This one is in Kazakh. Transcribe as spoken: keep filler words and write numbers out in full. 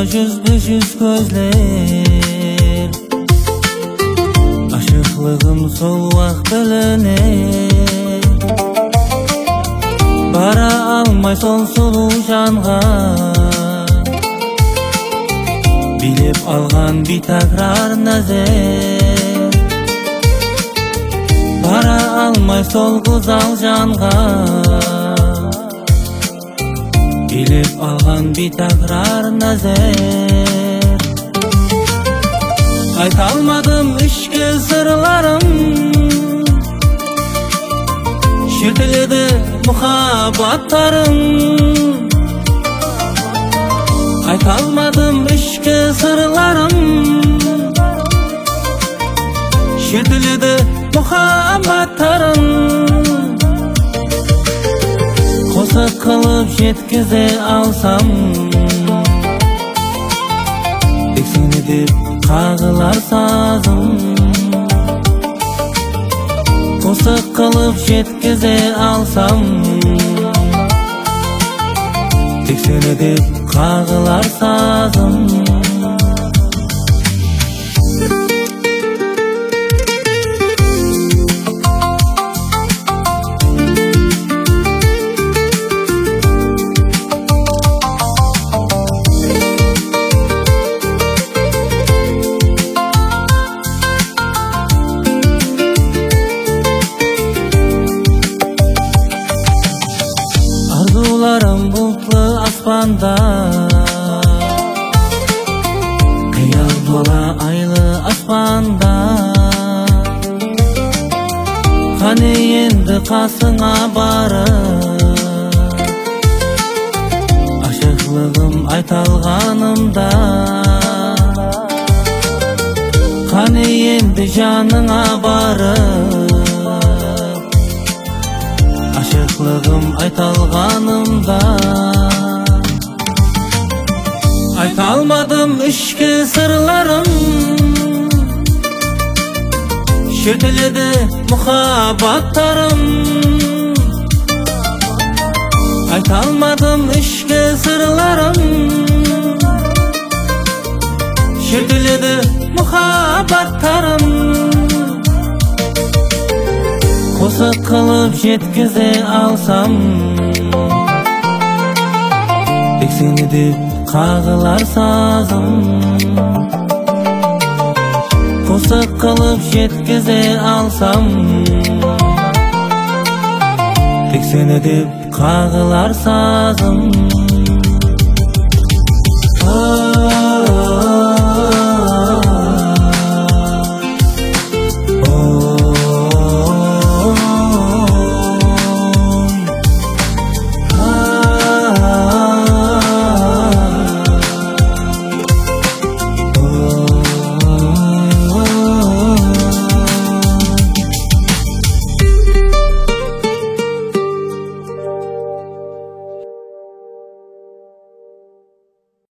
жүзбе жүз көзлер, ашыклыгым сол ак беленер. Бара алмай сол сулуу жанга, билеп алган битаграр назер. Бара алмай сол гузал жанга, билеп алган битаграр назер. Айта алмадым ишке сырларым, шертеледи мухаббаттарым. Айта алмадым ишке сырларым, шертеледи мухаббаттарым. Косак кылып жеткизе алсам, тек сени деп кагылар сазым. Косак кылып жеткизе алсам, тек сени деп кагылар сазым. Arzularım bulutlu aspanda, kıyal dola aylı aspanda. Kani endi kasına barıp, aşıklığım aytalganımda. Kani endi janına barıp, aşıklığım aytalganımda. Ayta almadım ишке sırlarım, şerteledi muhabbatlarım. Ayta almadım ишке sırlarım, şerteledi muhabbatlarım. Kosак kılıp жеткизе alsam, тек сени деп кагылар сазым. Косак кылып жеткизе алсам, тек сени деп кагылар сазым.